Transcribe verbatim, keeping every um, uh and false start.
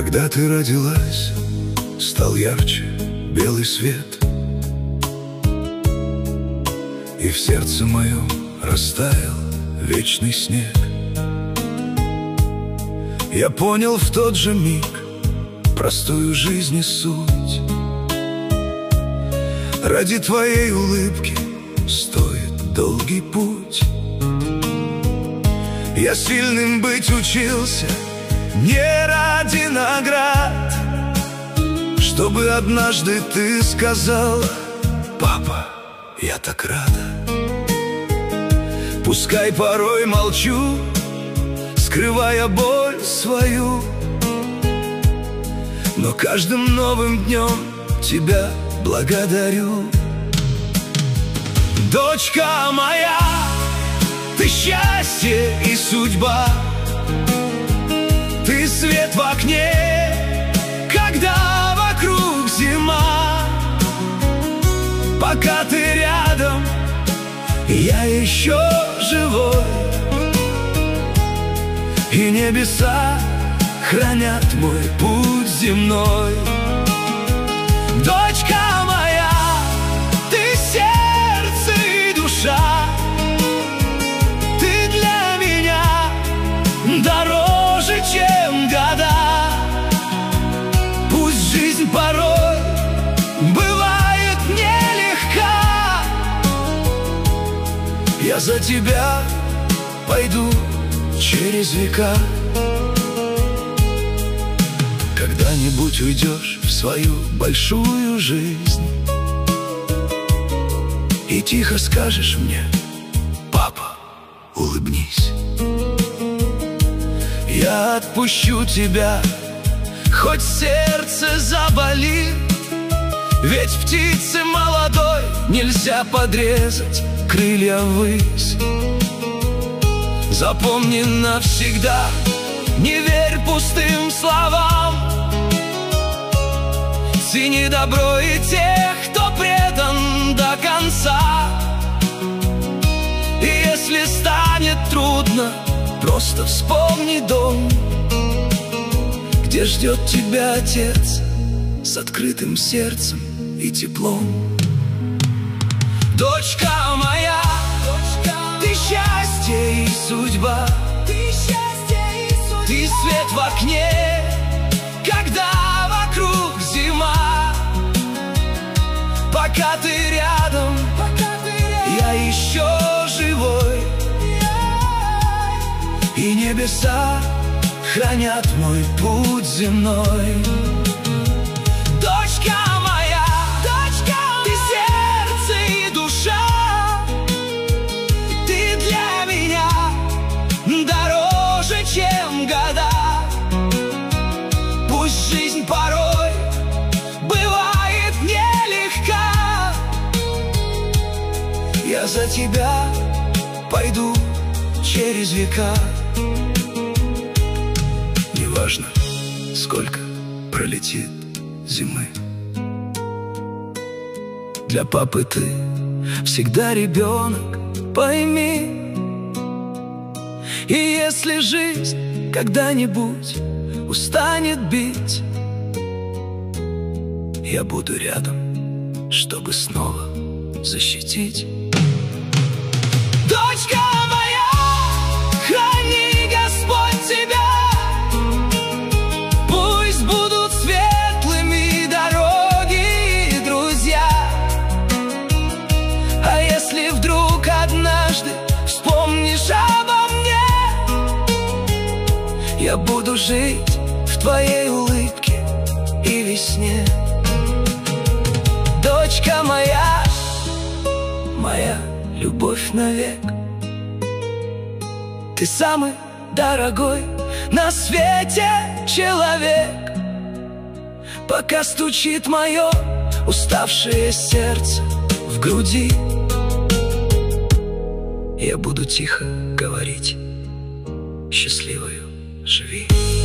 Когда ты родилась, стал ярче белый свет, и в сердце моем растаял вечный снег. Я понял в тот же миг простую жизни суть. Ради твоей улыбки стоит долгий путь. Я сильным быть учился не ради наград, чтобы однажды ты сказала: папа, я так рада. Пускай порой молчу, скрывая боль свою, но каждым новым днем тебя благодарю. Дочка моя, ты счастье и судьба, ты свет в окне, когда вокруг зима. Пока ты рядом, я еще живой, и небеса хранят мой путь земной. Дочка моя, ты сердце и душа, ты для меня дороже, чем года. Пусть жизнь порой бывает нелегка, я за тебя пойду через века. Когда-нибудь уйдешь в свою большую жизнь и тихо скажешь мне: папа, улыбнись. Я отпущу тебя, хоть сердце заболит, ведь птице молодой нельзя подрезать крылья ввысь. Запомни навсегда, не верь пустым словам, цени добро и тех, кто предан до конца. И если станет трудно, просто вспомни дом, где ждет тебя отец с открытым сердцем и теплом. Дочка моя, ты счастье и судьба, ты свет в окне, когда вокруг зима. Пока ты рядом, я еще живой, и небеса хранят мой путь земной. Дочка моя, дочка, ты сердце и душа, ты для меня дороже, чем года. Пусть жизнь порой бывает нелегка, я за тебя пойду через века. Неважно, сколько пролетит зимы, для папы ты всегда ребенок, пойми. И если жизнь когда-нибудь устанет бить, я буду рядом, чтобы снова защитить. Дочка моя, храни Господь тебя, пусть будут светлыми дороги и друзья. А если вдруг однажды вспомнишь обо мне, я буду жить в твоей улыбке и весне. Дочка моя, моя любовь навек, ты самый дорогой на свете человек. Пока стучит мое уставшее сердце в груди, я буду тихо говорить: счастливою живи.